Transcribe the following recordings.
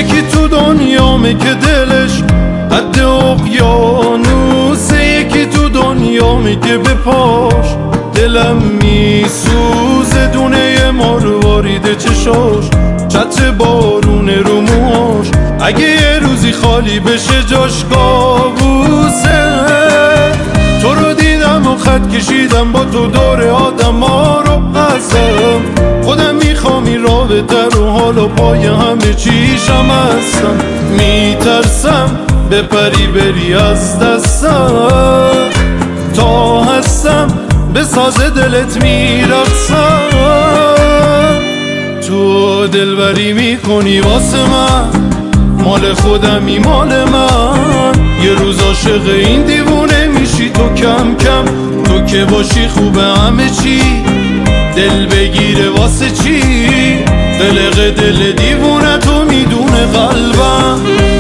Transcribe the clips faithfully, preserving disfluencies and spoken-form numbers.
یکی تو دنیامه که دلش قد اقیانوسه، یکی تو دنیامه که به پاش دلم میسوزه. دونه مارواریده چشاش، چتر بارونه رو موهاش، اگه یه روزی خالی بشه جاش کابوسه. تو رو دیدم و خط کشیدم با تو دور آدم ها رو هستم، خودم میخوام این رابطه رو حالا پای همه چیشم هستم. میترسم بپری بری از دستم، تا هستم به ساز دلت میرقصم. تو دلبری میکنی واسه من، مال خودمی مال من. یه روز عاشق این دیوونه میشی تو کم کم، تو که باشی خوبه همه چی. دل بگیره واسه چی؟ قلق دل دیوونه تو میدونه قلبم.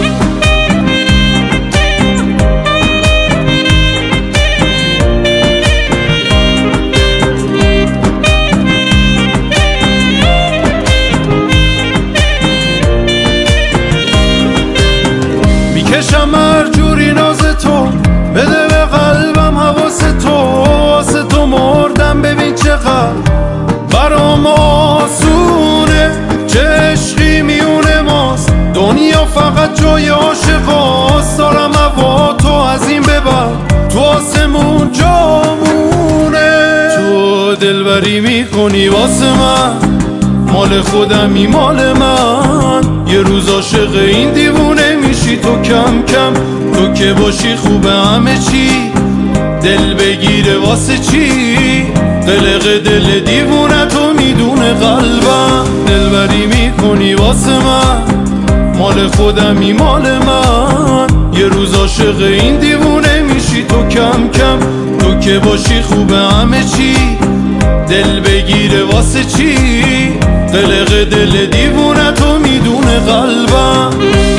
میکشم هر جوری ناز تو، بده به قلبم حواس تو. واسه تو مردم ببین چقدر برام آسونه، چه عشقی میونه ماست. دنیا فقط جای عاشقاست، دارم هوا تو از این ببر تو آسمون جامونه. تو دلبری میکنی واسه من، مال خودمی مال من. یه روز عاشق این دیوونه میشی تو کم کم، تو که باشی خوبه همه چی. دل بگیره واسه چی؟ قلق دل دیوونه تو میدونه قلبم. دلبری میکنی واسه من، مال خودمی مال من. یه روز عاشق این دیوونه میشی تو کم کم، تو که باشی خوبه همه چی. دل بگیره واسه چی؟ قلق دل دیوونه تو میدونه قلبم.